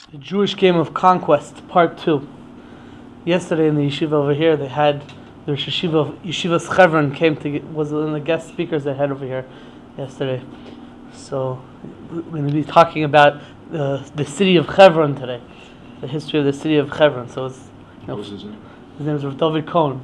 The Jewish Game of Conquest, Part 2. Yesterday in the yeshiva over here, they had the yeshiva of Yeshivas Chevron was one of the guest speakers they had over here yesterday. So we're going to be talking about the city of Chevron today, the history of the city of Chevron. So it's, what was his name? His name is Rav David Cohen.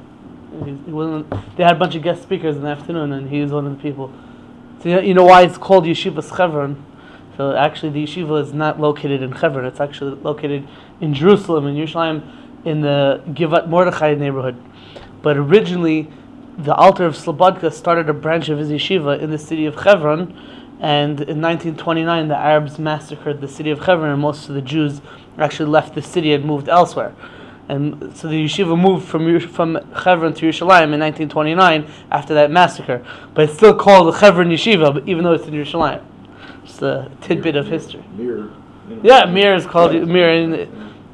They had a bunch of guest speakers in the afternoon, and he was one of the people. So you know why it's called Yeshivas Chevron? So actually, the yeshiva is not located in Chevron. It's actually located in Jerusalem, in Yerushalayim, in the Givat Mordechai neighborhood. But originally, the Alter of Slobodka started a branch of his yeshiva in the city of Chevron, and in 1929, the Arabs massacred the city of Chevron, and most of the Jews actually left the city and moved elsewhere. And so the yeshiva moved from Chevron to Yerushalayim in 1929 after that massacre. But it's still called the Chevron Yeshiva, even though it's in Yerushalayim. Just a tidbit of history. Yeah, Mir is called Mir.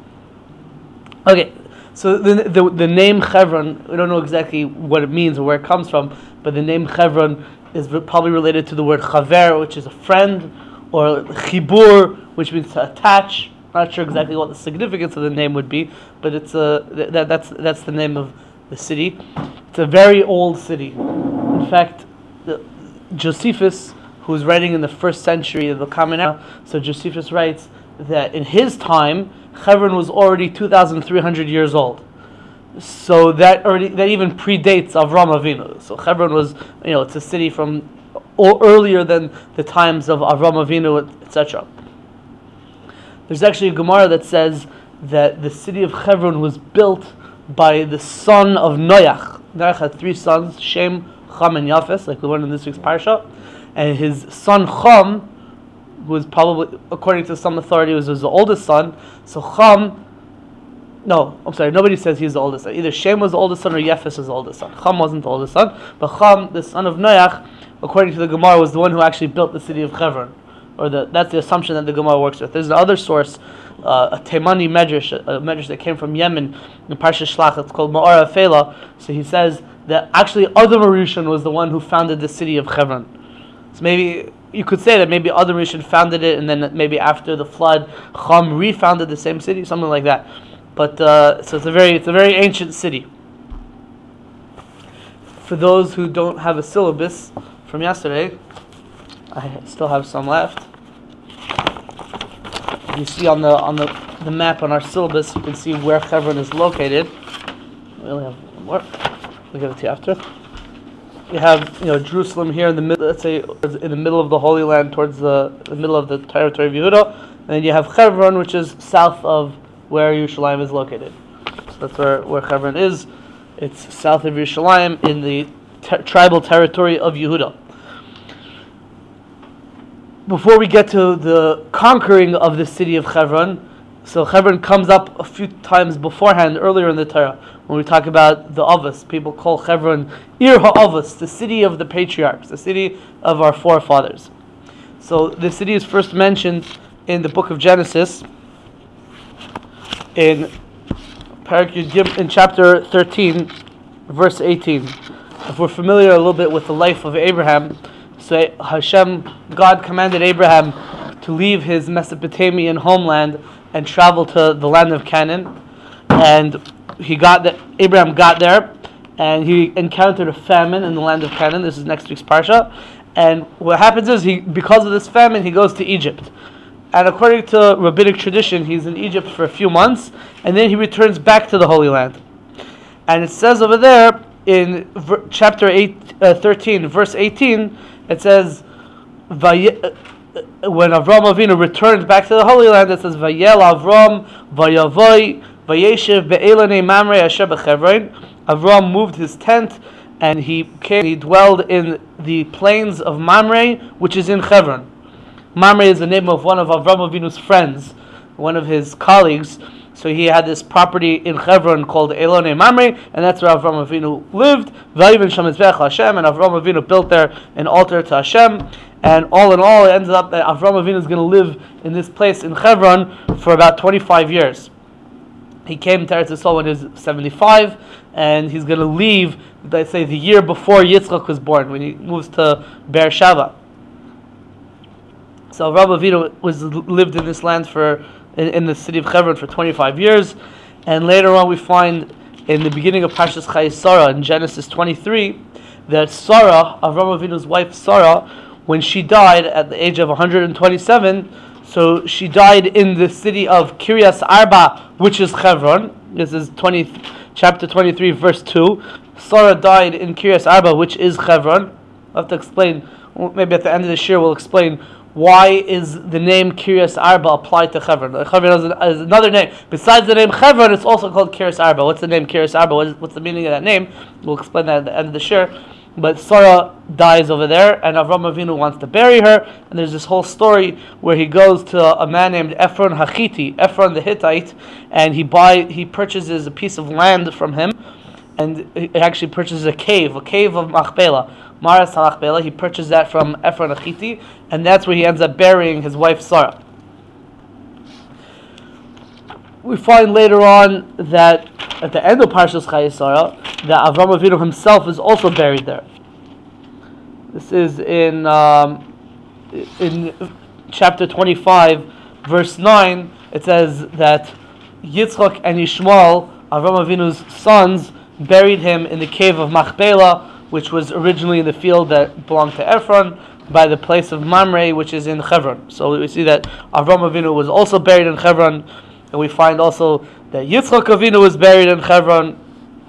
Okay, so the name Chevron, we don't know exactly what it means or where it comes from, but the name Chevron is probably related to the word chaver, which is a friend, or chibur, which means to attach. Not sure exactly what the significance of the name would be, but it's that's the name of the city. It's a very old city. In fact, Josephus, who was writing in the 1st century of the Common Era, so Josephus writes that in his time, Chevron was already 2,300 years old. So that even predates Avram Avinu. So Chevron was, it's a city from earlier than the times of Avram Avinu, etc. There's actually a Gemara that says that the city of Chevron was built by the son of Noach. Noach had 3 sons, Shem, Cham, and Yafes, like the one in this week's parsha. And his son Cham was probably, according to some authority, was the oldest son. So nobody says he's the oldest son. Either Shem was the oldest son or Yefes was the oldest son. Cham wasn't the oldest son, but Cham, the son of Noach, according to the Gemara, was the one who actually built the city of Chevron. That's the assumption that the Gemara works with. There's another source, a Taimani medrash, a medrash that came from Yemen, in Parsha Shlach. It's called Ma'ara Fela. So he says that actually Adam Rishon was the one who founded the city of Chevron. So maybe you could say that maybe Adam Rishon founded it, and then maybe after the flood, Cham refounded the same city, something like that. But so it's a very ancient city. For those who don't have a syllabus from yesterday, I still have some left. You see on the map on our syllabus, you can see where Chevron is located. We only have one more. We'll give it to you after. You have Jerusalem here in the middle, let's say in the middle of the Holy Land, towards the middle of the territory of Yehuda, and then you have Chevron, which is south of where Yerushalayim is located. So that's where Chevron is. It's south of Yerushalayim in the tribal territory of Yehuda. Before we get to the conquering of the city of Chevron, so Chevron comes up a few times beforehand, earlier in the Torah, when we talk about the Avos. People call Chevron Ir HaAvos, the city of the patriarchs, the city of our forefathers. So the city is first mentioned in the book of Genesis, in chapter 13, verse 18. If we're familiar a little bit with the life of Abraham, so God commanded Abraham to leave his Mesopotamian homeland and travel to the land of Canaan. And Abraham got there, and he encountered a famine in the land of Canaan. This is next week's parsha. And what happens is, because of this famine, he goes to Egypt. And according to rabbinic tradition, he's in Egypt for a few months, and then he returns back to the Holy Land. And it says over there, in chapter 13, verse 18, it says, when Avram Avinu returned back to the Holy Land, it says, Vayel Avram Vayavoy Vayeshev Be'elanei Mamre Asher B'Chevron. Avram moved his tent, and he dwelled in the plains of Mamre, which is in Chevron. Mamre is the name of one of Avram Avinu's friends, one of his colleagues. So he had this property in Chevron called Elonei Mamre, and that's where Avram Avinu lived. Vayiven Sham Mizbeach Hashem, and Avram Avinu built there an altar to Hashem. And all in all, it ends up that Avram Avinu is going to live in this place in Chevron for about 25 years. He came to Eretz Yisrael when he was 75, and he's going to leave, let's say, the year before Yitzchak was born, when he moves to Beersheba. So Avram Avinu lived in this land for in the city of Hebron for 25 years. And later on we find in the beginning of Parshas Chayei Sarah in Genesis 23 that Sarah, Avram Avinu's wife Sarah, when she died at the age of 127, so she died in the city of Kiryas Arba, which is Hebron. This is chapter 23, verse 2. Sarah died in Kiryas Arba, which is Hebron. I'll have to explain, maybe at the end of this year we'll explain why is the name Kiryas Arba applied to Hebron. Hebron is another name. Besides the name Hebron, it's also called Kiryas Arba. What's the name Kiryas Arba? What's the meaning of that name? We'll explain that at the end of the year. But Sarah dies over there, and Avram Avinu wants to bury her. And there's this whole story where he goes to a man named Ephron Hachiti, Ephron the Hittite, and he purchases a piece of land from him, and he actually purchases a cave of Machpelah, Maras HaMachpelah. He purchased that from Ephron Hachiti, and that's where he ends up burying his wife Sarah. We find later on that at the end of Parshas Chayei Sarah, that Avram Avinu himself is also buried there. This is in chapter 25, verse 9. It says that Yitzchak and Yishmael, Avram Avinu's sons, buried him in the cave of Machpelah, which was originally in the field that belonged to Ephron, by the place of Mamre, which is in Hebron. So we see that Avram Avinu was also buried in Hebron, and we find also that Yitzchak Avinu was buried in Hebron.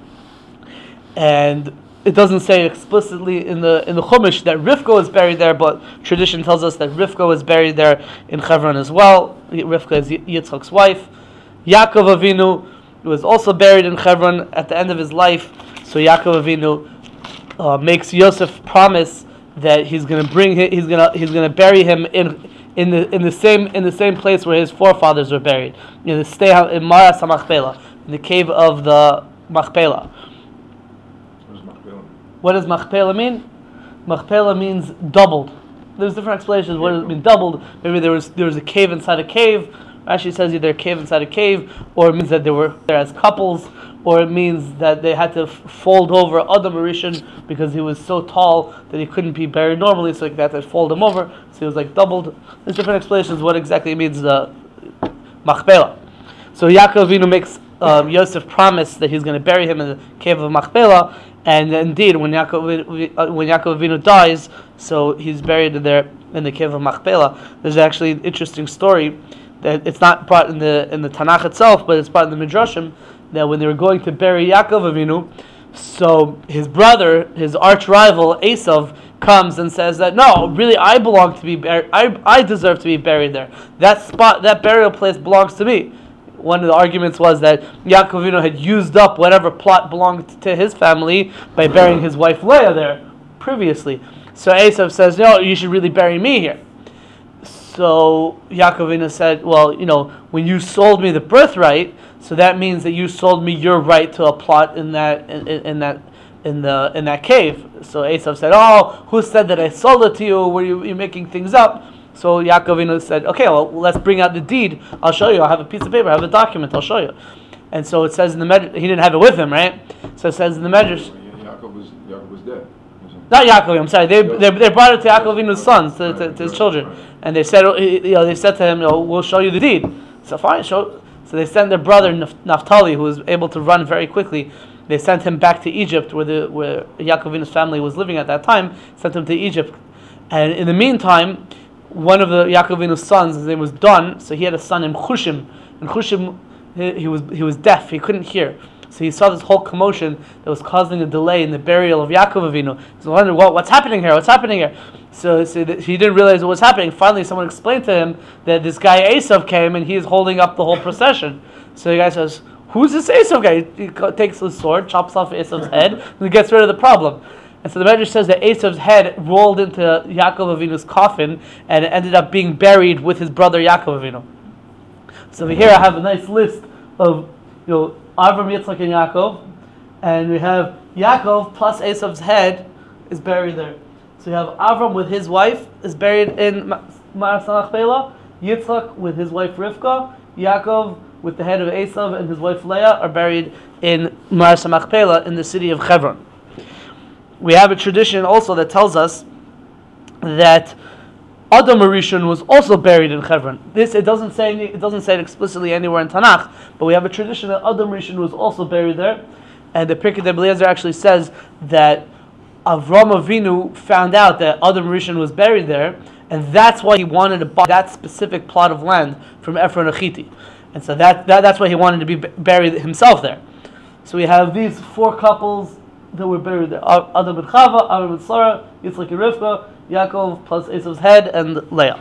And it doesn't say explicitly in the Chumash that Rivka was buried there, but tradition tells us that Rivka was buried there in Hebron as well. Rivka is Yitzchak's wife. Yaakov Avinu was also buried in Hebron at the end of his life. So Yaakov Avinu makes Yosef promise that he's going to bury him in the same place where his forefathers were buried, in Maras HaMachpelah, in the cave of the Machpelah. What does Machpelah mean? Machpelah means doubled. There's different explanations. What does it mean doubled? Maybe there was a cave inside a cave. Actually, it says either a cave inside a cave, or it means that they were there as couples, or it means that they had to fold over Adam Rishon because he was so tall that he couldn't be buried normally, so they had to fold him over. So he was like doubled. There's different explanations what exactly it means Machpelah. So Yaakov Avinu makes Yosef promise that he's going to bury him in the cave of Machpelah, and indeed, when Yaakov Avinu dies, so he's buried there in the cave of Machpelah. There's actually an interesting story that it's not brought in the Tanakh itself, but it's brought in the Midrashim, that when they were going to bury Yaakov Avinu, so his brother, his arch rival Esav, comes and says that no, really, I belong to be buried. I deserve to be buried there. That spot, that burial place belongs to me. One of the arguments was that Yaakov Avinu had used up whatever plot belonged to his family by burying his wife Leah there previously. So Esav says, no, you should really bury me here. So Yaakov Avinu said, well, when you sold me the birthright, so that means that you sold me your right to a plot in that cave. So Esav said, oh, who said that I sold it to you? Were you making things up? So Yaakov Avinu said, okay, well, let's bring out the deed. I'll show you. I'll have a piece of paper. I have a document. I'll show you. And so it says in the Medrash, he didn't have it with him, right? So it says in the Medrash. Yaakov was dead. Not Yaakov, I'm sorry. They brought it to Yaakov Avinu's sons, to his children. And they said, they said to him, we'll show you the deed. So fine, show. So they sent their brother Naphtali, who was able to run very quickly. They sent him back to Egypt, where Yaakov Avinu's family was living at that time. Sent him to Egypt. And in the meantime, one of the Yaakov Avinu's sons, his name was Dan, so he had a son named Chushim. And Chushim, he was deaf, he couldn't hear. So he saw this whole commotion that was causing a delay in the burial of Yaakov Avinu. So he wondered, what's happening here? What's happening here? So he didn't realize what was happening. Finally, someone explained to him that this guy Esav came and he is holding up the whole procession. So the guy says, who's this Esav guy? He takes his sword, chops off Esav's head, and he gets rid of the problem. And so the Medrash says that Esav's head rolled into Yaakov Avinu's coffin and it ended up being buried with his brother Yaakov Avinu. So over here I have a nice list of Avram, Yitzchak, and Yaakov, and we have Yaakov plus Esav's head is buried there. So you have Avram with his wife is buried in Maras HaMachpelah, Yitzchak with his wife Rivka, Yaakov with the head of Esav and his wife Leah are buried in Maras HaMachpelah in the city of Hebron. We have a tradition also that tells us that Adam Rishon was also buried in Hebron. It doesn't say it explicitly anywhere in Tanakh, but we have a tradition that Adam Rishon was also buried there. And the Pirkei Eliezer actually says that Avram Avinu found out that Adam Rishon was buried there, and that's why he wanted to buy that specific plot of land from Ephron Achiti. And so that's why he wanted to be buried himself there. So we have these 4 couples that were buried there. Adam and Chava, Avram and Sarah, Yitzchak and Rivka, Yaakov plus Esav's head, and Leah.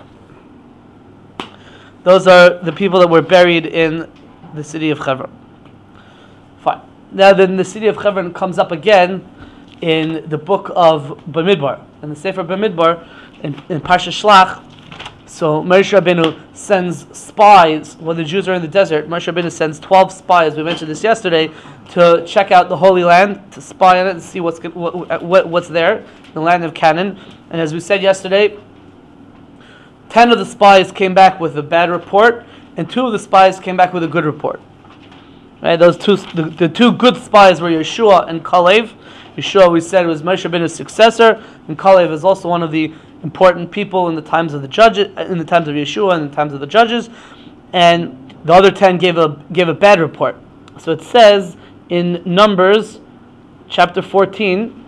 Those are the people that were buried in the city of Hebron. Fine. Now then the city of Hebron comes up again in the book of Bamidbar. In the Sefer Bamidbar, in Parsha Shlach, so Moshe Rabbeinu sends spies when the Jews are in the desert. Moshe Rabbeinu sends 12 spies, we mentioned this yesterday, to check out the Holy Land, to spy on it and see what's there, the land of Canaan. And as we said yesterday, 10 of the spies came back with a bad report, and 2 of the spies came back with a good report. Right? Those the 2 good spies were Yeshua and Kalev. Yeshua, we said, was Moshe Rabbeinu's successor, and Kalev is also one of the important people in the times of the judges, in the times of Yeshua, and in the times of the judges. And the other 10 gave a bad report. So it says in Numbers, chapter 14.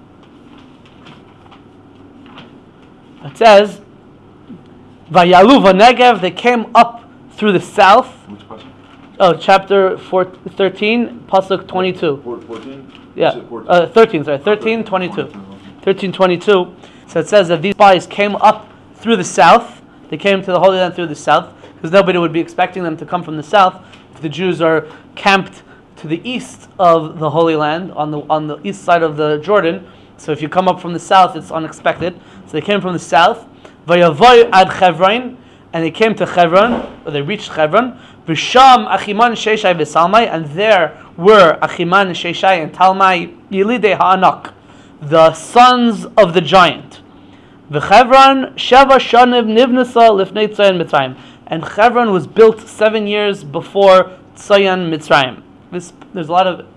It says, Vayalu v'negev, they came up through the south. Which pasuk? Oh, chapter 13, pasuk 22. 14? Yeah, 13, sorry, 13, 22. 13, 22. So it says that these spies came up through the south. They came to the Holy Land through the south, because nobody would be expecting them to come from the south if the Jews are camped to the east of the Holy Land, on the east side of the Jordan. So if you come up from the south, it's unexpected. So they came from the south. Vayavoy ad Chevron, and they came to Hebron, or they reached Hebron. V'sham Achiman Sheshai v'Salmai, and there were Achiman, Sheshai, and Talmai, Yelidei Ha'anak, the sons of the giant. V'Chevron Sheva Shaniv Nivnasa Lifnei Tzayin Mitzrayim, and Hebron was built 7 years before Tzayin Mitzrayim. There's a lot of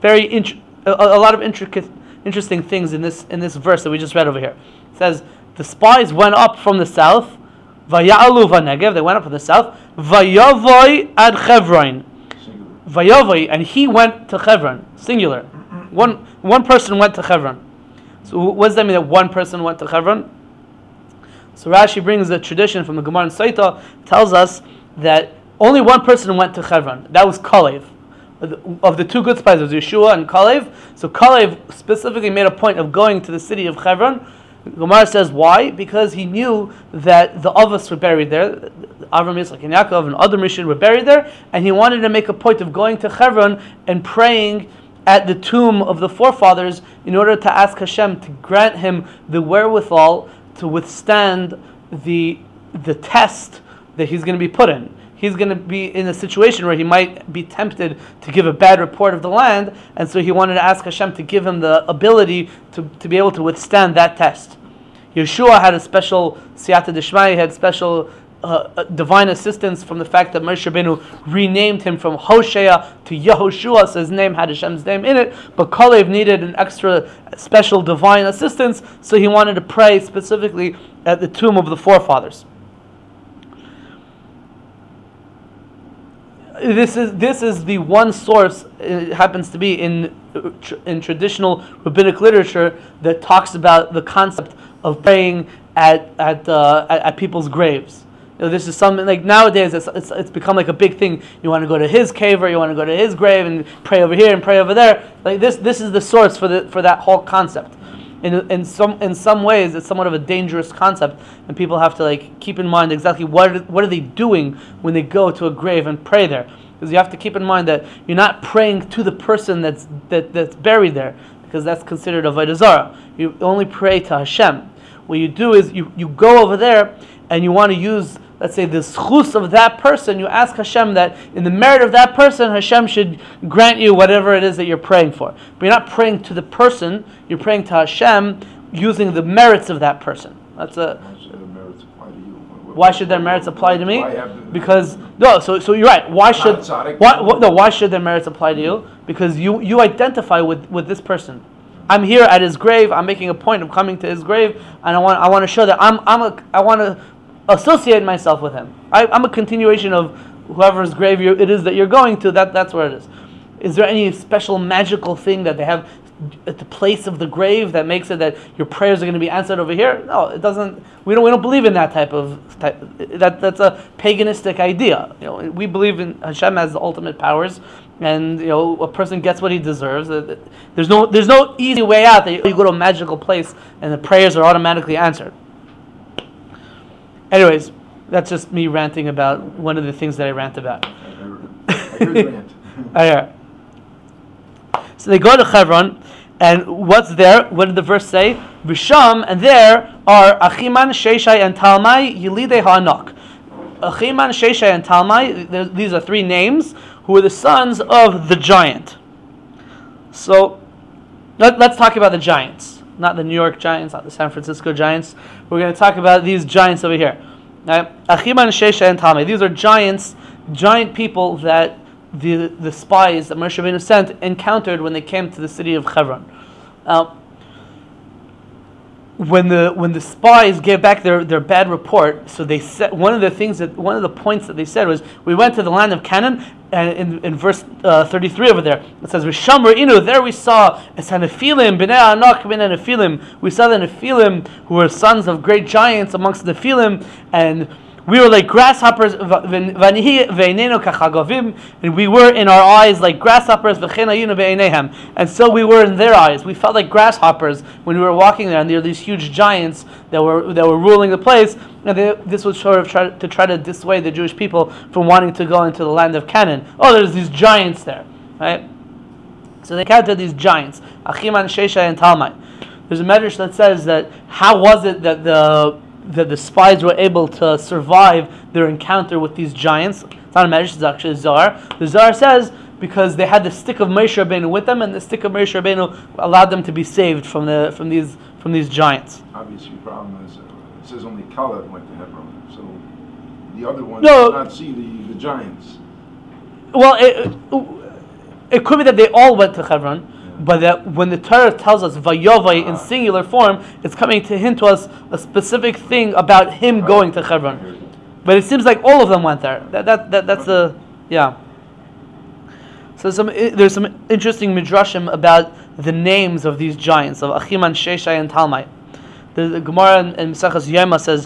interesting things in this verse that we just read over here. It says the spies went up from the south. Vaya'alu v'negev, they went up from the south. Vayavoy ad Chevron. Vayavoy, and he went to Hebron. Singular. One person went to Hebron. So what does that mean that one person went to Hebron? So Rashi brings a tradition from the Gemara in Saita, tells us that only one person went to Hebron. That was Kalev. Of the 2 good spies, it was Yeshua and Kalev. So Kalev specifically made a point of going to the city of Hebron. Gemara says why? Because he knew that the Avos were buried there. Avram, Yitzchak, and Yaakov and Adam Rishon were buried there, and he wanted to make a point of going to Hebron and praying at the tomb of the forefathers in order to ask Hashem to grant him the wherewithal to withstand the test that he's going to be put in. He's going to be in a situation where he might be tempted to give a bad report of the land, and so he wanted to ask Hashem to give him the ability to be able to withstand that test. Yeshua had a special siyata d'shmaya, he had special divine assistance from the fact that Moshe Rabbeinu renamed him from Hosea to Yehoshua, so his name had Hashem's name in it, but Kalev needed an extra special divine assistance, so he wanted to pray specifically at the tomb of the forefathers. This is the one source, it happens to be in traditional rabbinic literature, that talks about the concept of praying at people's graves. You know, this is something like nowadays it's become like a big thing. You want to go to his cave, or you want to go to his grave and pray over here and pray over there. Like this is the source for that whole concept. In some ways, it's somewhat of a dangerous concept, and people have to keep in mind exactly what are they doing when they go to a grave and pray there. Because you have to keep in mind that you're not praying to the person that's buried there, because that's considered avodah zarah. You only pray to Hashem. What you do is you go over there and you want to use, let's say, the schus of that person. You ask Hashem that in the merit of that person, Hashem should grant you whatever it is that you're praying for. But you're not praying to the person, you're praying to Hashem using the merits of that person. That's a... Why should their merits apply to me? Because so you're right. Why should their merits apply to you? Because you identify with this person. I'm here at his grave. I'm making a point of coming to his grave, and I want to show that I want to associate myself with him. I'm a continuation of whoever's grave it is that you're going to. That's where it is. Is there any special magical thing that they have at the place of the grave that makes it that your prayers are going to be answered over here? No, it doesn't. We don't believe in that type. That's a paganistic idea. We believe in Hashem as the ultimate powers, and a person gets what he deserves. There's no easy way out that you go to a magical place and the prayers are automatically answered. Anyways, that's just me ranting about one of the things that I rant about. I heard the rant. Yeah. So they go to Hebron, and what's there? What did the verse say? Visham, and there are Achiman, Sheshai, and Talmai, Yelidei Ha'anak. Achiman, Sheshai, and Talmai, these are three names, who are the sons of the giant. So, let's talk about the giants. Not the New York Giants, not the San Francisco Giants. We're going to talk about these giants over here. Achiman, Sheshai, and Talmai. These are giant people that the spies that Moshe Rabbeinu sent encountered when they came to the city of Hebron. When the spies gave back their bad report, so they said one of the points that they said was, we went to the land of Canaan, and in verse 33 over there it says, "V'shamar inu." There we saw Nephilim, bnei Anak bnei Nephilim. We saw the Nephilim, who were sons of great giants amongst the Nephilim, and we were like grasshoppers, and we were in our eyes like grasshoppers, and so we were in their eyes. We felt like grasshoppers when we were walking there, and there were these huge giants that were ruling the place. And this was sort of to try to dissuade the Jewish people from wanting to go into the land of Canaan. Oh, there's these giants there, right? So they counted these giants, Achiman, Sheshai, and Talmai. There's a medrash that says that how was it that the spies were able to survive their encounter with these giants. It's not a medrash, it's actually a Zohar. The Zohar says because they had the stick of Moshe Rabbeinu with them, and the stick of Moshe Rabbeinu allowed them to be saved from these giants. Obviously, the problem is it says only Caleb went to Hebron, so the other ones did not see the giants. Well, it could be that they all went to Hebron. But that when the Torah tells us Vayovai in singular form, it's coming to hint to us a specific thing about him going to Hebron. But it seems like all of them went there. That's the yeah. So there's some interesting midrashim about the names of these giants of Achiman, Sheshai, and Talmai. The Gemara in Mesechus Yoma says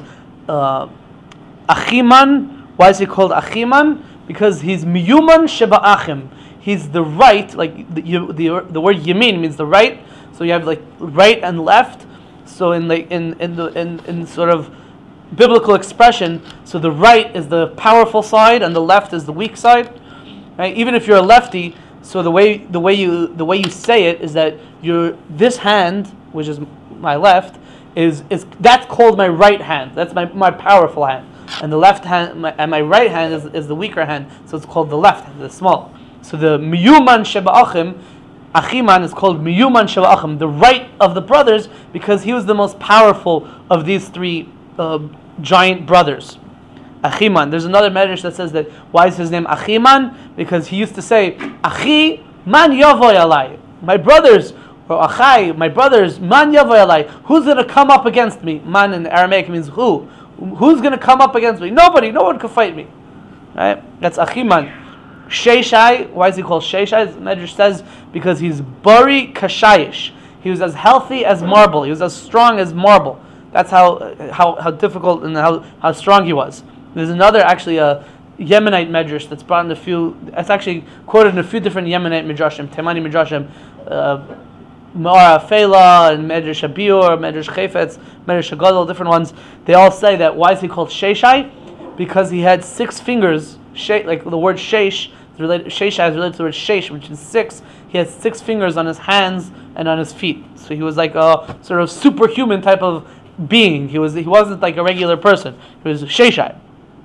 Achiman. Why is he called Achiman? Because he's miyuman sheba achim. He's the right, like the word yamin means the right. So you have like right and left. So in sort of biblical expression, so the right is the powerful side and the left is the weak side. Right? Even if you're a lefty, so the way you say it is that this hand, which is my left, is that's called my right hand. That's my powerful hand, and the left hand and my right hand is the weaker hand. So it's called the left hand, the small. So the miyuman sheba achim, Achiman is called miyuman sheba achim, the right of the brothers, because he was the most powerful of these three giant brothers. Achiman. There's another medrash that says that why is his name Achiman? Because he used to say, Achi man yavoy alai. My brothers, or Achai, my brothers, man yavoy alai. Who's going to come up against me? Man in Aramaic means who. Who's going to come up against me? Nobody. No one can fight me. Right? That's Achiman. Sheshai, why is he called Sheshai? The Medrash says because he's bari kashayish. He was as healthy as marble. He was as strong as marble. That's how difficult and how strong he was. There's another actually a Yemenite Medrash that's brought in it's actually quoted in a few different Yemenite Midrashim, Temani Midrashim, Ma'ara Fela and Medrash Abiur, Medrash Chayfetz, Medrash Hagadol, different ones. They all say that why is he called Sheshai? Because he had 6 fingers. Like the word Sheish Sheshai is related to the word Sheish, which is 6. He had 6 fingers on his hands and on his feet. So he was like a sort of superhuman type of being. He wasn't like a regular person. He was Sheshai.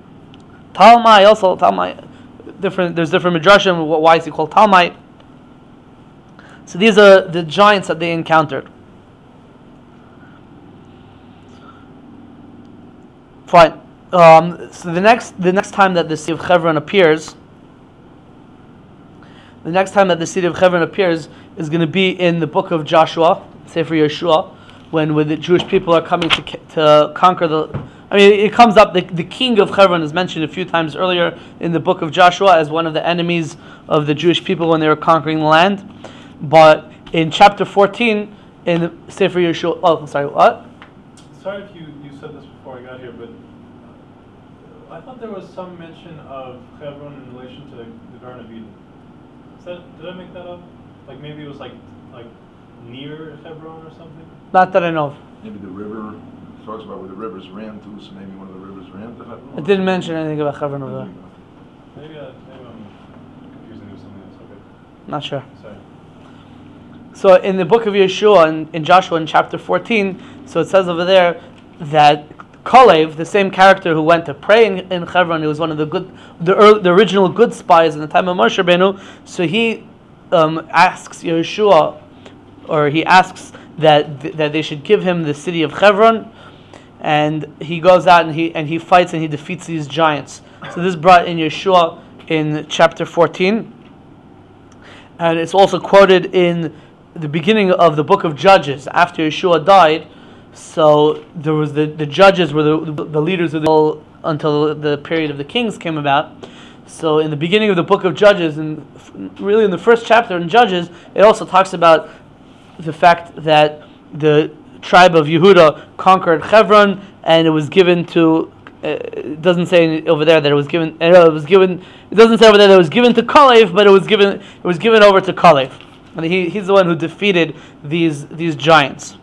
Talmai, there's different midrashim. Why is he called Talmai? So these are the giants that they encountered. Fine. So the next time that the city of Hebron appears, is going to be in the book of Joshua, Sefer Yeshua, when the Jewish people are coming to conquer the. I mean, it comes up. The king of Hebron is mentioned a few times earlier in the book of Joshua as one of the enemies of the Jewish people when they were conquering the land. But in chapter 14 in Sefer Yeshua, oh, sorry, what? Sorry if you said this before I got here, but I thought there was some mention of Hebron in relation to the Garden of Eden. Did I make that up? Like maybe it was like near Hebron or something? Not that I know of. Maybe the river talks about where the rivers ran to, so maybe one of the rivers ran to Hebron. It didn't mention anything about Hebron over there. Maybe I'm confusing it with something else. Okay. Not sure. Sorry. So in the book of Yeshua, in Joshua, in chapter 14, so it says over there that Kalev, the same character who went to pray in Hebron, he was one of the original good spies in the time of Moshe Rabbeinu. So he asks Yeshua, or he asks that they should give him the city of Hebron, and he goes out and he fights and he defeats these giants. So this is brought in Yeshua in chapter 14, and it's also quoted in the beginning of the book of Judges after Yeshua died. So there was the judges were the leaders of until the period of the kings came about. So in the beginning of the book of Judges, and really in the first chapter in Judges, it also talks about the fact that the tribe of Yehuda conquered Hebron, and it was given to. It doesn't say over there that it was given. It was given. It doesn't say over there that it was given to Kalev, but it was given. It was given over to Kalev, and he's the one who defeated these giants.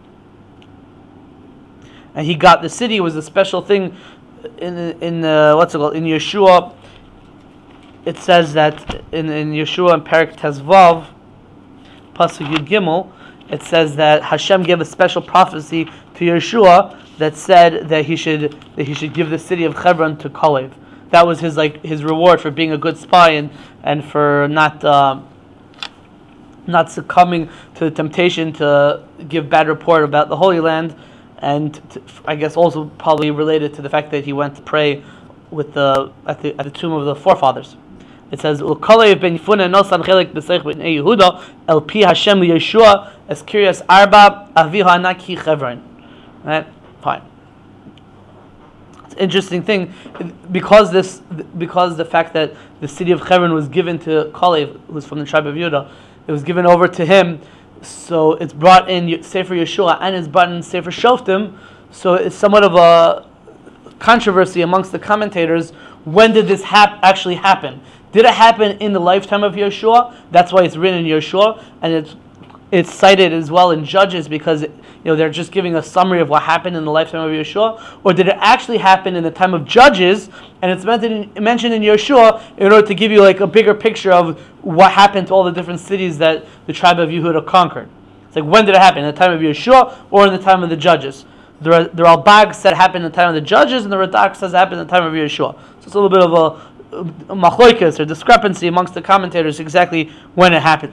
And he got the city. It was a special thing in what's it called in Yeshua. It says that in Yeshua in Perek Tezvav, Pasuk Yud Gimel, it says that Hashem gave a special prophecy to Yeshua that said that he should give the city of Hebron to Kalev. That was his reward for being a good spy and for not succumbing to the temptation to give bad report about the Holy Land. And I guess also probably related to the fact that he went to pray at the tomb of the forefathers. It says, "Kalev ben Yefune nosan chelik b'seich ben Yehuda el pi Hashem lYeshua es Kiryas Arba avihu anak hi Hebron." Right? Fine. It's an interesting thing because the fact that the city of Hebron was given to Kalev, who's from the tribe of Yehuda, it was given over to him. So it's brought in Sefer Yeshua and it's brought in Sefer Shoftim. So it's somewhat of a controversy amongst the commentators. When did this actually happen? Did it happen in the lifetime of Yeshua? That's why it's written in Yeshua, and it's cited as well in Judges because they're just giving a summary of what happened in the lifetime of Yeshua. Or did it actually happen in the time of Judges, and it's mentioned in Yeshua in order to give you a bigger picture of what happened to all the different cities that the tribe of Yehuda conquered. It's like, when did it happen? In the time of Yeshua or in the time of the Judges? The Ralbag said it happened in the time of the Judges, and the Radak says it happened in the time of Yeshua. So it's a little bit of a machloikas or discrepancy amongst the commentators exactly when it happened.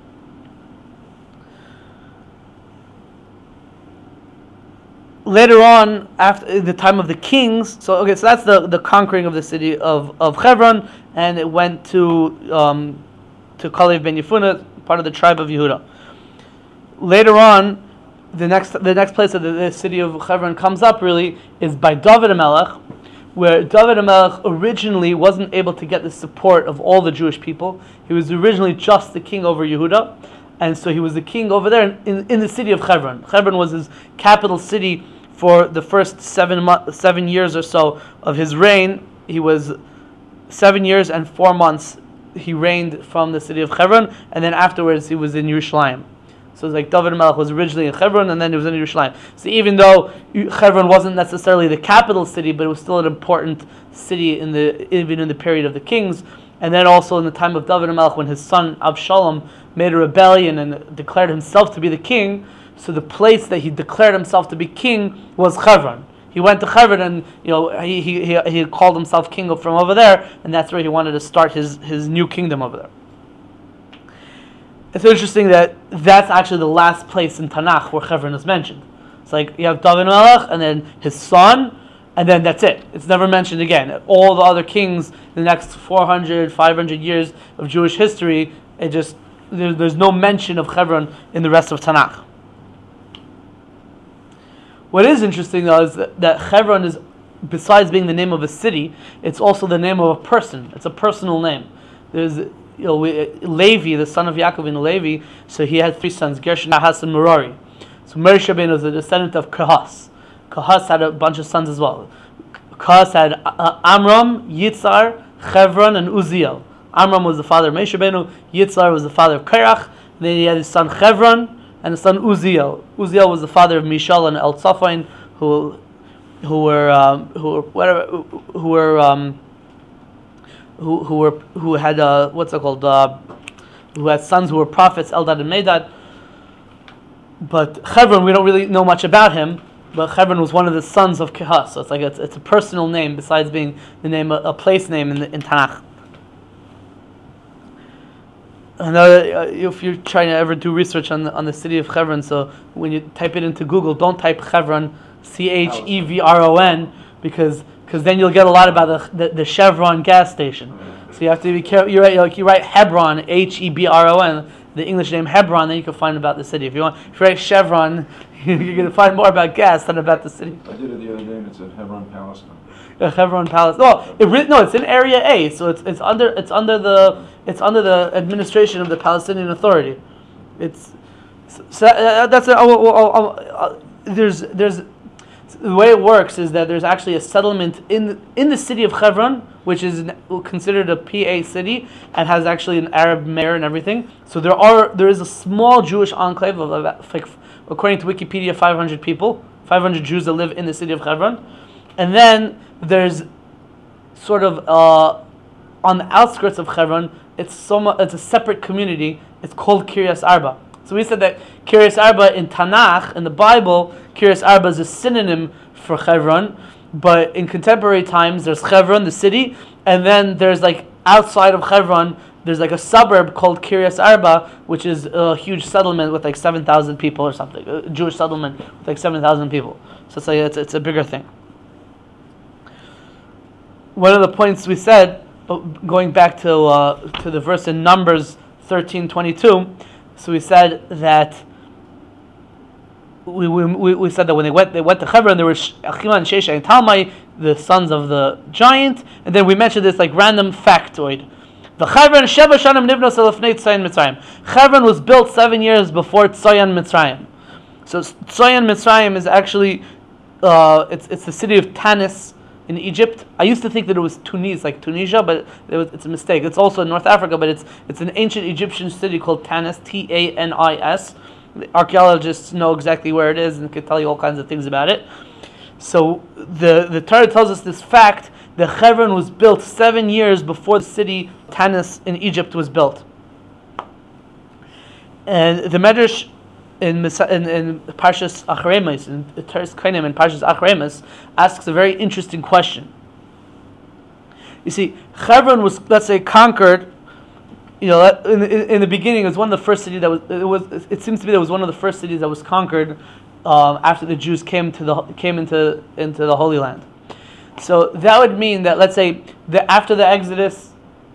Later on, after the time of the kings, so that's the conquering of the city of Hebron, and it went to Kalev ben Yefune, part of the tribe of Yehuda. Later on, the next place that the city of Hebron comes up really is by David HaMelech, where David HaMelech originally wasn't able to get the support of all the Jewish people. He was originally just the king over Yehuda, and so he was the king over there in the city of Hebron. Hebron was his capital city for the first 7 years or so of his reign. He was 7 years and 4 months he reigned from the city of Hebron, and then afterwards he was in Yerushalayim. So it's like David HaMelech was originally in Hebron, and then he was in Yerushalayim. So even though Hebron wasn't necessarily the capital city, but it was still an important city even in the period of the kings. And then also in the time of David HaMelech, when his son Avshalom made a rebellion and declared himself to be the king, so the place that he declared himself to be king was Hebron. He went to Hebron and he called himself king from over there, and that's where he wanted to start his new kingdom over there. It's interesting that that's actually the last place in Tanakh where Hebron is mentioned. It's like you have David HaMelech and then his son, and then that's it. It's never mentioned again. All the other kings in the next 400, 500 years of Jewish history, there's no mention of Hebron in the rest of Tanakh. What is interesting though is that Hebron is, besides being the name of a city, it's also the name of a person. It's a personal name. There's Levi, the son of Yaakov and Levi, so he had 3 sons, Gershon, Nahas, and Merari. So Moshe Rabbeinu was a descendant of Kahas. Kahas had a bunch of sons as well. Kahas had Amram, Yitzhar, Hebron, and Uziel. Amram was the father of Moshe Rabbeinu, Yitzhar was the father of Korach, then he had his son Hebron and his son Uziel. Uziel was the father of Mishal and Eltzaphain, who had sons who were prophets, Eldad and Medad. But Hebron, we don't really know much about him. But Hebron was one of the sons of Kehas, so it's a personal name besides being the name, a place name in Tanakh. If you're trying to ever do research on the city of Hebron, so when you type it into Google, don't type Hebron, Chevron, because then you'll get a lot about the Chevron gas station. So you have to be careful. You write Hebron, Hebron, the English name Hebron, then you can find about the city. If you write Chevron, you're going to find more about gas than about the city. I did it the other day, and it said Hebron, Palestine. Hebron Palace. No, it's in Area A, so it's under the administration of the Palestinian Authority. It's so that's there's the way it works is that there's actually a settlement in the city of Hebron, which is considered a PA city and has actually an Arab mayor and everything. So there is a small Jewish enclave of about, according to Wikipedia, 500 people, 500 Jews that live in the city of Hebron, and then there's sort of on the outskirts of Hebron, it's a separate community. It's called Kiryas Arba. So we said that Kiryas Arba in Tanakh, in the Bible, Kiryas Arba is a synonym for Hebron, but in contemporary times there's Hebron, the city, and then there's like outside of Hebron, there's like a suburb called Kiryas Arba, which is a huge settlement with like 7,000 people or something, a Jewish settlement with like 7,000 people. So it's a bigger thing. One of the points we said, going back to the verse in Numbers 13:22, so we said that we said that when they went to Hebron, there were Achiman, Shesha, and Talmai, the sons of the giant, and then we mentioned this like random factoid. The Hebron Sheva Shanim Nivnos Elefnei Tzayin Mitzrayim. Hebron was built 7 years before Tzayin Mitzrayim. So Tzayin Mitzrayim is actually it's the city of Tanis in Egypt. I used to think that it was Tunis, like Tunisia, but it's a mistake. It's also in North Africa, but it's an ancient Egyptian city called Tanis, Tanis. Archaeologists know exactly where it is and can tell you all kinds of things about it. So the Torah tells us this fact that Hebron was built 7 years before the city Tanis in Egypt was built. And the Medrash in Parshas Acharei Mos, in Teres Kainim in Parshas Acharei Mos, asks a very interesting question. You see, Hebron was, let's say, conquered. In the beginning, it was one of the first cities that was. It seems to be that it was one of the first cities that was conquered after the Jews came into the Holy Land. So that would mean that, let's say, after the Exodus,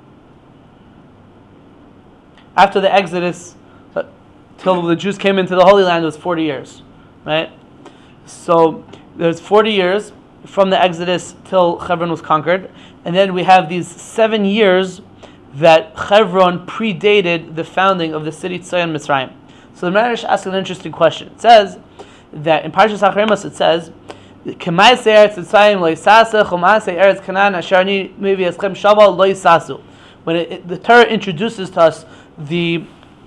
till the Jews came into the Holy Land, it was 40 years, right? So there's 40 years from the Exodus till Hebron was conquered, and then we have these 7 years that Hebron predated the founding of the city Tzayin Mitzrayim. So the Medrash asks an interesting question. It says that in Parshas Acharei Mos it says, when the Torah introduces to us the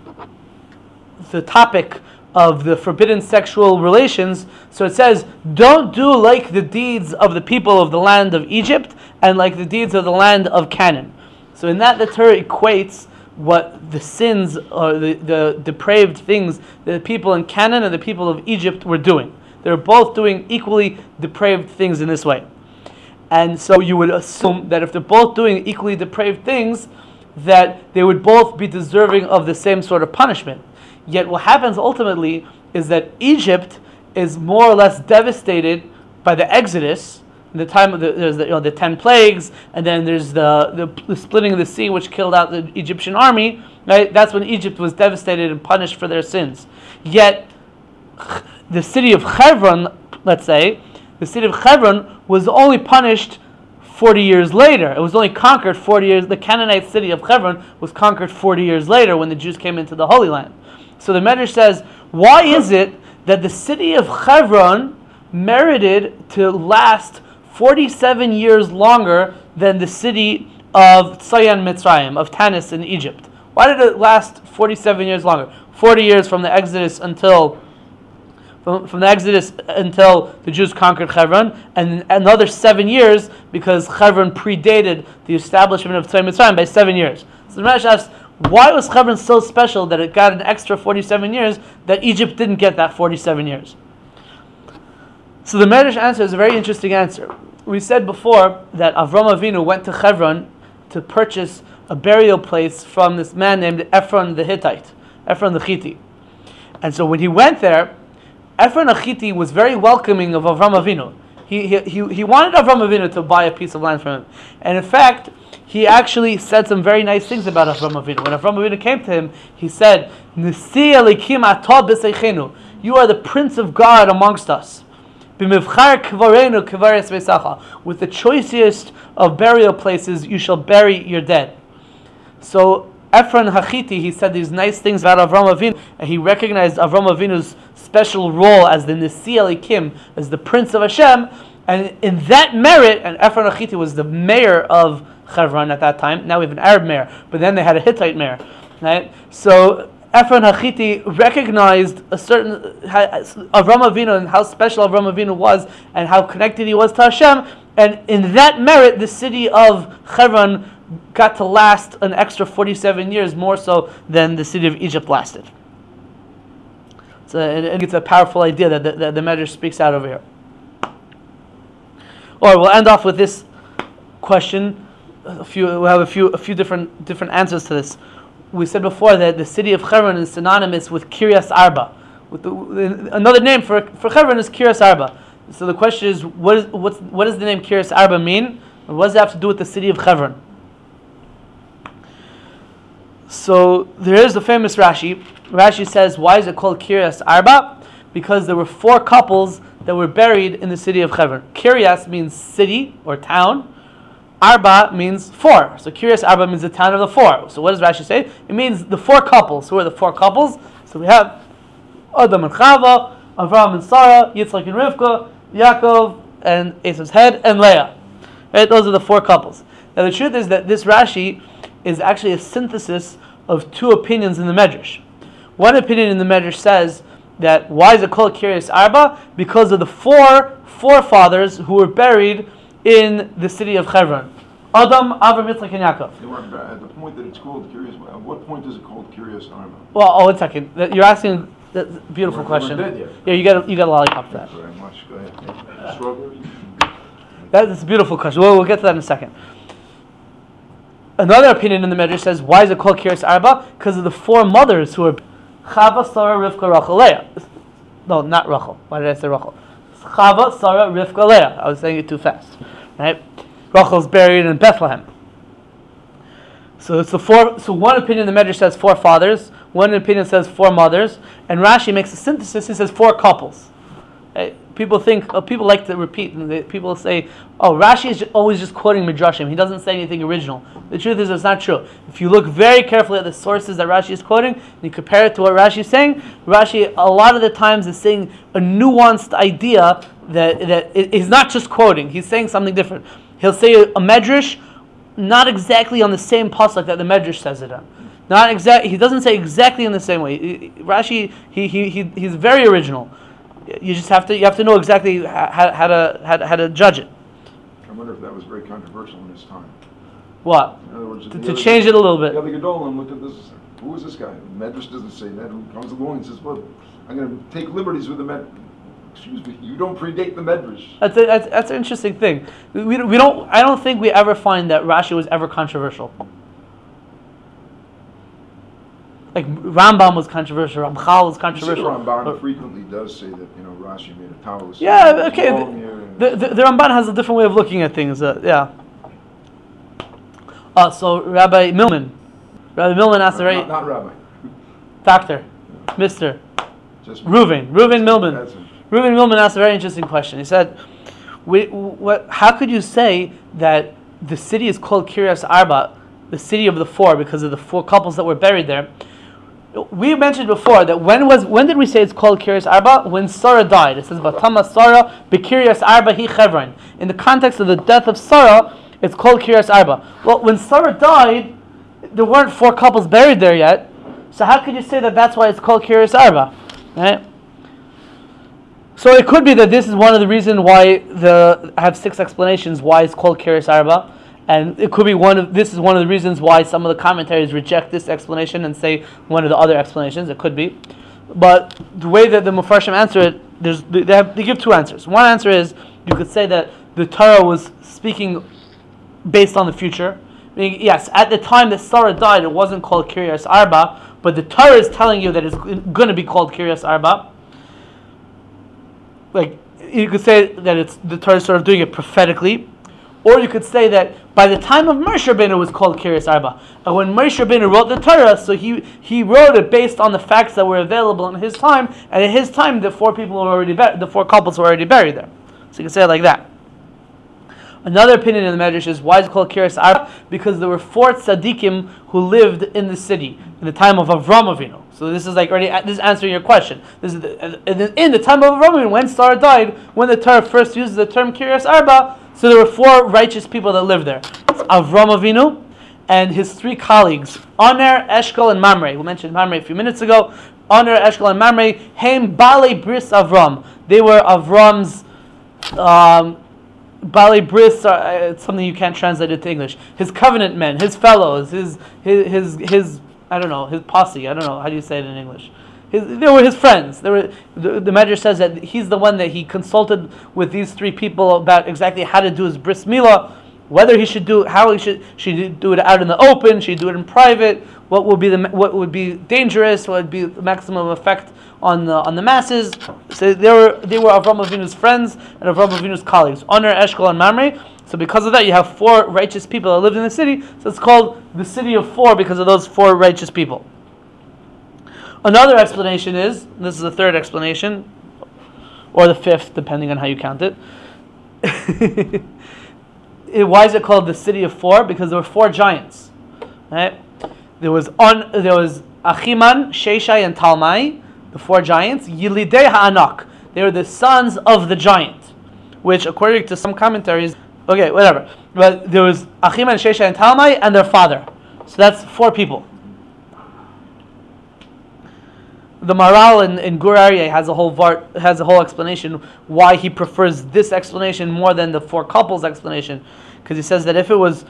topic of the forbidden sexual relations, so it says, don't do like the deeds of the people of the land of Egypt and like the deeds of the land of Canaan. So in that, the Torah equates what the sins or the depraved things that the people in Canaan and the people of Egypt were doing. They're both doing equally depraved things in this way. And so you would assume that if they're both doing equally depraved things, that they would both be deserving of the same sort of punishment. Yet what happens ultimately is that Egypt is more or less devastated by the Exodus, In the time of there's the 10 plagues, and then there's the splitting of the sea, which killed out the Egyptian army. Right? That's when Egypt was devastated and punished for their sins. Yet, the city of Hebron, let's say, the city of Hebron was only punished 40 years later. It was only conquered 40 years. The Canaanite city of Hebron was conquered 40 years later when the Jews came into the Holy Land. So the Medrash says, why is it that the city of Hebron merited to last 47 years longer than the city of Tzayan Mitzrayim, of Tanis in Egypt? Why did it last 47 years longer? 40 years from the Exodus until from the Exodus until the Jews conquered Hebron, and another 7 years because Hebron predated the establishment of Tzayin Mitzrayim by 7 years. So the Medrash asks, why was Hebron so special that it got an extra 47 years that Egypt didn't get that 47 years? So the Medrash answer is a very interesting answer. We said before that Avram Avinu went to Hebron to purchase a burial place from this man named Ephron the Hittite, Ephron the Chiti. And so when he went there, Ephron Achiti was very welcoming of Avram Avinu. He wanted Avram Avinu to buy a piece of land from him. And in fact, he actually said some very nice things about Avram Avinu. When Avram Avinu came to him, he said, Nisi Elikim atah b'seichenu. You are the Prince of God amongst us. B'mivchar kvarenu kvares v'sacha. With the choicest of burial places, you shall bury your dead. So Ephron Hachiti, he said these nice things about Avram Avinu, and he recognized Avram Avinu's special role as the Nisi Elikim, as the Prince of Hashem, and in that merit, and Ephron Hachiti was the mayor of Hebron at that time. Now we have an Arab mayor, but then they had a Hittite mayor, right? So Ephron Hachiti recognized a certain Avram Avinu and how special Avram Avinu was, and how connected he was to Hashem, and in that merit, the city of Hebron got to last an extra 47 years more so than the city of Egypt lasted. So it's a powerful idea that the Medrash speaks out over here. Or we'll end off with this question. We'll have a few different answers to this. We said before that the city of Hebron is synonymous with Kiryas Arba. Another name for Hebron is Kiryas Arba. So the question is, what does the name Kiryas Arba mean? And what does it have to do with the city of Hebron? So there is the famous Rashi. Rashi says, why is it called Kiryas Arba? Because there were 4 couples that were buried in the city of Hebron. Kiryas means city or town. Arba means 4. So Kiryas Arba means the town of the 4. So what does Rashi say? It means the 4 couples. Who are the 4 couples? So we have Adam and Chava, Avraham and Sarah, Yitzchak and Rivka, Yaakov and Esau's head, and Leah. Right? Those are the 4 couples. Now the truth is that this Rashi is actually a synthesis of 2 opinions in the Medrash. One opinion in the Medrash says that why is it called Kiryas Arba? Because of the 4 forefathers who were buried in the city of Hebron. Adam, Avram, Yitzchak, and Yaakov. They weren't at the point that it's called Kiryas. At what point is it called Kiryas Arba? Well, 1 second. You're asking a beautiful question. Dead yet. Yeah, you got a lollipop for that. Thank you very much. Go ahead. Strawberry? That's a beautiful question. We'll get to that in a second. Another opinion in the Medrash says, why is it called Kiryas Arba? Because of the 4 mothers who were Chava, Sarah, Rivka, Rachel, Leah. No, not Rachel. Why did I say Rachel? Chava, Sarah, Rivka, Leah. I was saying it too fast. Right? Rachel's buried in Bethlehem. So it's the 4. So one opinion in the Medrash says 4 fathers. One opinion says 4 mothers. And Rashi makes a synthesis. He says 4 couples. Right? People like to repeat. And people say, "Oh, Rashi is always just quoting midrashim. He doesn't say anything original." The truth is, it's not true. If you look very carefully at the sources that Rashi is quoting, and you compare it to what Rashi is saying, Rashi a lot of the times is saying a nuanced idea that he's not just quoting. He's saying something different. He'll say a medrash, not exactly on the same pasuk that the medrash says it on. Not exact. He doesn't say exactly in the same way. Rashi, he's very original. You just have to know exactly how to judge it. I wonder if that was very controversial in his time. What? In other words, To change it a little bit. Yeah, the Gedolim looked at this. Who is this guy? The Medrash doesn't say that. Who comes along and says, "Well, I'm going to take liberties with the Medrash." Excuse me, you don't predate the Medrash. That's an interesting thing. We don't. I don't think we ever find that Rashi was ever controversial. Like Rambam was controversial, Ramchal was You see, controversial. Ramban frequently does say that, Rashi made a tower. Yeah, okay. The Ramban has a different way of looking at things. Yeah. So Rabbi Millman asked a very Not Rabbi. Doctor, Mister Just Reuven Millman. That's him. Reuven Millman asked a very interesting question. He said, how could you say that the city is called Kiryas Arba, the city of the four, because of the four couples that were buried there? We mentioned before that when did we say it's called Kiryas Arba? When Sarah died. It says Batama Sarah Bekiryas Arba hi Chevron. In the context of the death of Sarah, it's called Kiryas Arba. Well, when Sarah died, there weren't four couples buried there yet. So how could you say that that's why it's called Kiryas Arba? Right? So it could be that this is one of the reasons why I have 6 explanations why it's called Kiryas Arba. And it could be this is one of the reasons why some of the commentaries reject this explanation and say one of the other explanations. It could be, but the way that the Mefarshim answer it, they give 2 answers. One answer is you could say that the Torah was speaking based on the future. Meaning, yes, at the time that Sarah died, it wasn't called Kiryas Arba, but the Torah is telling you that it's going to be called Kiryas Arba. Like you could say that the Torah is sort of doing it prophetically. Or you could say that by the time of Moshe Rabbeinu it was called Kiryas Arba. And when Moshe Rabbeinu wrote the Torah, so he wrote it based on the facts that were available in his time. And in his time, the 4 couples were already buried there. So you can say it like that. Another opinion in the Medrash is why is it called Kiryas Arba? Because there were 4 tzaddikim who lived in the city in the time of Avram Avinu. So this is this is answering your question. This is in the time of Avram Avinu, when Sarah died, when the Torah first uses the term Kiryas Arba. So there were 4 righteous people that lived there. It's Avram Avinu and his 3 colleagues, Aner, Eshkol, and Mamre. We mentioned Mamre a few minutes ago. Aner, Eshkol, and Mamre, Haim Bale Bris Avram. They were Avram's Bale Bris. It's something you can't translate into English. His covenant men, his fellows, his I don't know, his posse. I don't know how do you say it in English. They were his friends. The Medrash says that he's the one that he consulted with these 3 people about exactly how to do his bris milah, whether he should do, how he should do it out in the open, should he do it in private, what would be dangerous, what would be the maximum effect on the masses. So they were Avram Avinu's friends and Avram Avinu's colleagues, Oner, Eshkol, and Mamre. So because of that, you have 4 righteous people that lived in the city. So it's called the city of 4 because of those 4 righteous people. Another explanation is, this is the 3rd explanation, or the 5th, depending on how you count it. Why is it called the city of 4? Because there were 4 giants. Right? There was Achiman, Sheshai, and Talmai, the 4 giants. Yilidei Ha'anak. They were the sons of the giant, which, according to some commentaries, okay, whatever. But there was Achiman, Sheshai, and Talmai, and their father. So that's 4 people. The Maharal in Gur Aryeh has a whole explanation why he prefers this explanation more than the 4 couples explanation, because he says that if it was,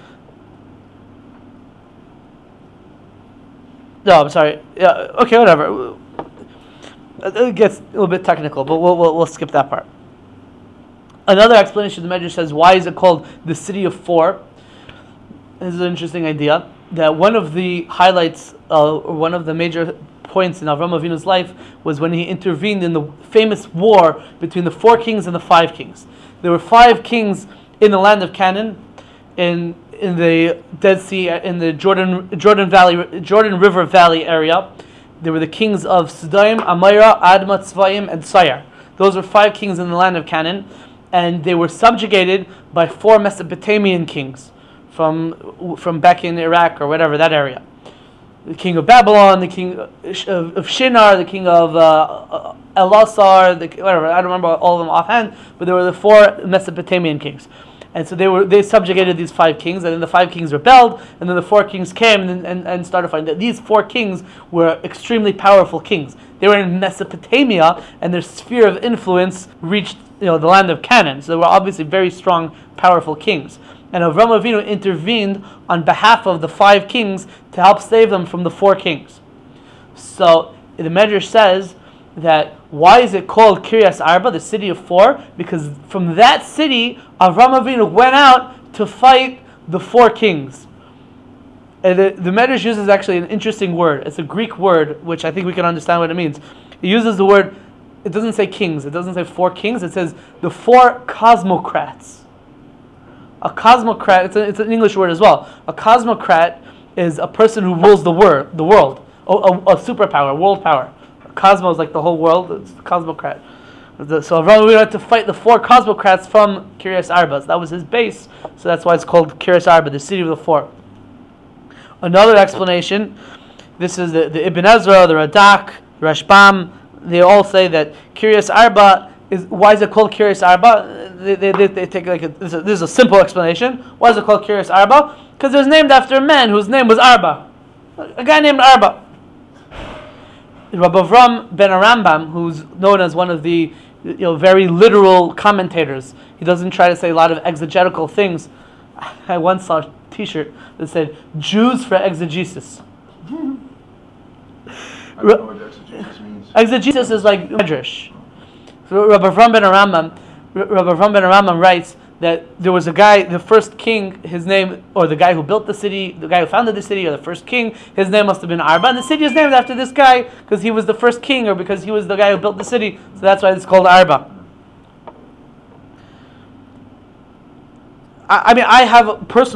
no, I'm sorry, yeah, okay, whatever. It gets a little bit technical, but we'll skip that part. Another explanation the Medrash says why is it called the city of 4. This is an interesting idea. That one of the highlights, or one of the major points in Avram Avinu's life was when he intervened in the famous war between the 4 kings and the 5 kings. There were 5 kings in the land of Canaan, in the Dead Sea, in the Jordan River Valley area. There were the kings of Sodom, Amora, Admah, Tzvaim, and Sayar. Those were 5 kings in the land of Canaan, and they were shipped by 4 Mesopotamian kings from back in Iraq or whatever, that area. The king of Babylon, the king of Shinar, the king of Elasar, whatever. I don't remember all of them offhand, but there were the 4 Mesopotamian kings, and so they subjugated these 5 kings, and then the 5 kings rebelled, and then the 4 kings came and started fighting. That these 4 kings were extremely powerful kings. They were in Mesopotamia, and their sphere of influence reached the land of Canaan. So they were obviously very strong, powerful kings. And Avram Avinu intervened on behalf of the 5 kings to help save them from the 4 kings. So the Medrash says that why is it called Kiryas Arba, the city of 4? Because from that city, Avram Avinu went out to fight the 4 kings. And the Medrash uses actually an interesting word. It's a Greek word, which I think we can understand what it means. It uses the word, it doesn't say kings, it doesn't say 4 kings, it says the 4 cosmocrats. A cosmocrat, it's an English word as well. A cosmocrat is a person who rules the world, a superpower, a world power. Cosmos, like the whole world, it's the cosmocrat. So Avraham Avinu had to fight the 4 cosmocrats from Kiryas Arba. So that was his base, so that's why it's called Kiryas Arba, the city of the 4. Another explanation, this is the Ibn Ezra, the Radak, the Rashbam, they all say that Kiryas Arba is, why is it called Kiryas Arba? They take like this is a simple explanation. Why is it called Kiryas Arba? Because it was named after a man whose name was Arba. A guy named Arba. Rabbi Avram ben Arambam, who's known as one of the very literal commentators, he doesn't try to say a lot of exegetical things. I once saw a T-shirt that said "Jews for exegesis." I don't know what exegesis means. Exegesis is like Medrash. So Rabbi Avram ben Arambam writes that there was a guy, the first king, his name, or the guy who built the city, the guy who founded the city, or the first king, his name must have been Arba, and the city is named after this guy because he was the first king, or because he was the guy who built the city, so that's why it's called Arba. I have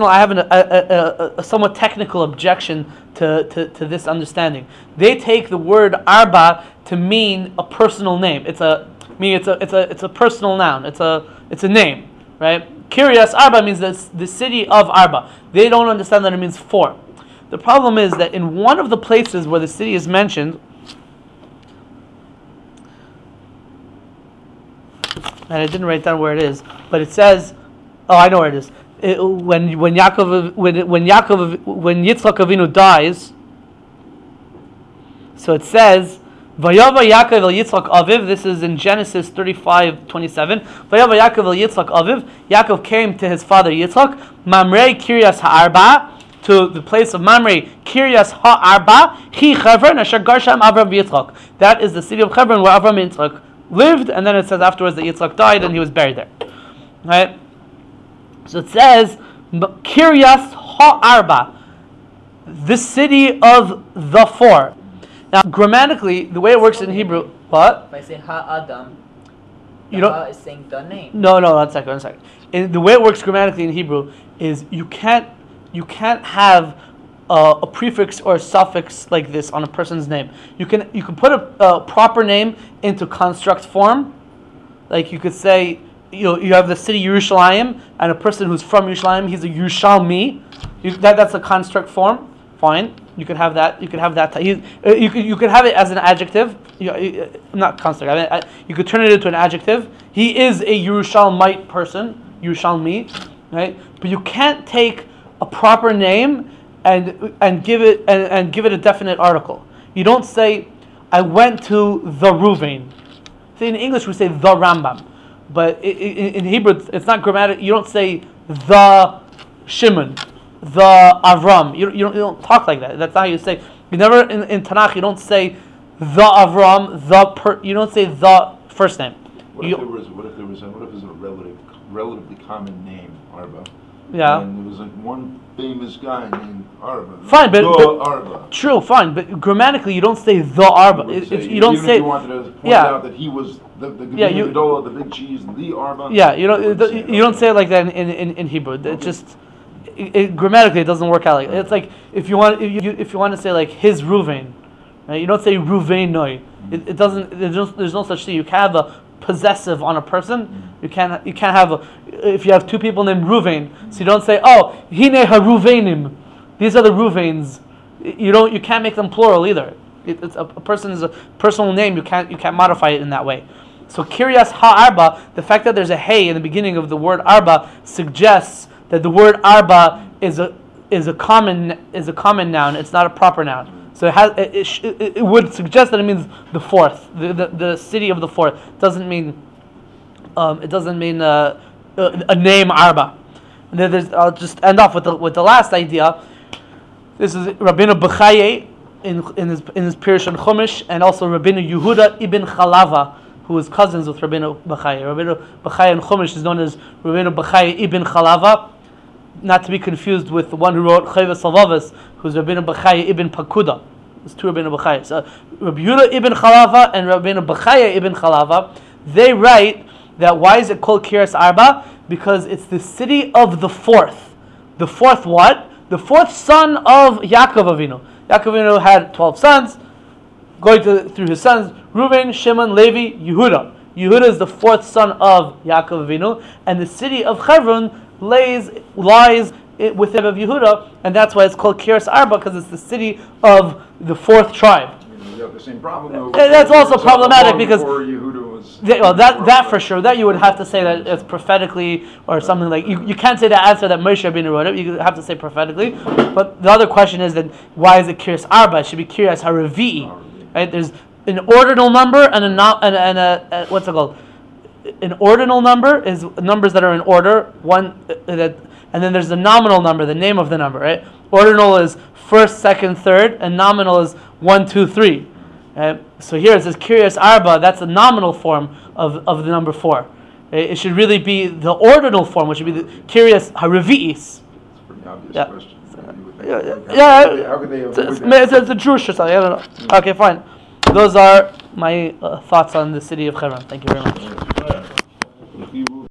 a somewhat technical objection to this understanding. They take the word Arba to mean a personal name. It's a personal noun. It's a name, right? Kiryas Arba means the city of Arba. They don't understand that it means 4. The problem is that in one of the places where the city is mentioned, and I didn't write down where it is, but it says, oh, I know where it is. When Yitzchak Avinu dies, so it says, Vayava Yaakov el Yitzchak Aviv. This is in Genesis 35:27. Vayava Yaakov el Yitzchak Aviv. Yaakov came to his father Yitzchak. Mamrei Kiryas Ha'arba, to the place of Mamrei Kiryas Ha'arba. He Chevron asher garsham Avram Yitzchak. That is the city of Chevron where Avram Yitzchak lived. And then it says afterwards that Yitzchak died and he was buried there. Right. So it says Kiryas Ha'arba, the city of the 4. Now, grammatically, the way it works in Hebrew, what? If I say Ha-Adam, You don't. Ha is saying the name. No, 1 second. The way it works grammatically in Hebrew is you can't have a prefix or a suffix like this on a person's name. You can put a proper name into construct form, like you could say, you have the city Yerushalayim, and a person who's from Yerushalayim, he's a Yerushalmi. That's a construct form. Fine, you could have that. You could have that. You could have it as an adjective. Not construct. You could turn it into an adjective. He is a Yerushalmite person, Yerushalmi, right? But you can't take a proper name and give it a definite article. You don't say, "I went to the Ruvain." See, in English we say the Rambam, but in Hebrew it's not grammatic. You don't say the Shimon, the Avram. You don't talk like that. That's not how you say. You never in Tanakh you don't say the Avram, you don't say the first name. What if it was a relatively common name, Arba? Yeah. And there was one famous guy named Arba. Fine, but Arba. True, fine, but grammatically you don't say the Arba. You don't say. If you wanted to point out that he was the Gedolah, the big cheese, the Arba. Yeah, you don't say it like that in Hebrew. It just grammatically it doesn't work out like that. It's like if you want to say like his Ruvain, right? You don't say Ruvainoi. It doesn't. There's no such thing. You can't have a possessive on a person. You can't have if you have two people named Ruvain, so you don't say, oh, hine haruvainim, these are the Ruvains. You can't make them plural either. It's a person is a personal name. You can't modify it in that way. So Kiryas Ha'arba, the fact that there's a hey in the beginning of the word Arba suggests that the word Arba is a common noun. It's not a proper noun. So it would suggest that it means the 4th, the city of the 4th. It doesn't mean a name Arba. And then I'll just end off with the last idea. This is Rabbeinu Bechaye in his Pirush on Chumash, and also Rabbeinu Yehuda ibn Chalava, who is cousins with Rabbeinu Bechaye. Rabbeinu Bechaye in Chumash is known as Rabbeinu Bechaye ibn Chalava. not to be confused with the one who wrote Chovos HaLevavos, who's Rabbeinu Bechaya ibn Pakuda. There's two Rabbeinu Bechaya. So Rabbi Yehuda ibn Chalava and Rabbeinu Bechaya ibn Chalava, they write that why is it called Kiryas Arba? Because it's the city of the fourth. The fourth what? The fourth son of Yaakov Avinu. Yaakov Avinu had 12 sons. Going through his sons, Reuben, Shimon, Levi, Yehuda. Yehuda is the fourth son of Yaakov Avinu, and the city of Hebron lies within of Yehuda, and that's why it's called Kiryas Arba, because it's the city of the fourth tribe. You have the same problem though. That's also problematic because Yehuda was that for sure. That you would have to say that it's prophetically or something like you can't say the answer that Moshe Rabbeinu wrote it. You have to say prophetically. But the other question is that why is it Kiryas Arba? It should be Kiryas Haravi'i. Right? There's an ordinal number and a what's it called? An ordinal number is numbers that are in order. And then there's the nominal number, the name of the number. Right? Ordinal is first, second, third, and nominal is 1, 2, 3. So here it says Kiryas Arba. That's the nominal form of the number 4. It should really be the ordinal form, which would be the Kiryas Haravi'is. It's a pretty obvious Yeah. question. How could they avoid that? it's a Jewish or something. I don't know. Okay, fine. Those are my thoughts on the city of Hebron. Thank you very much.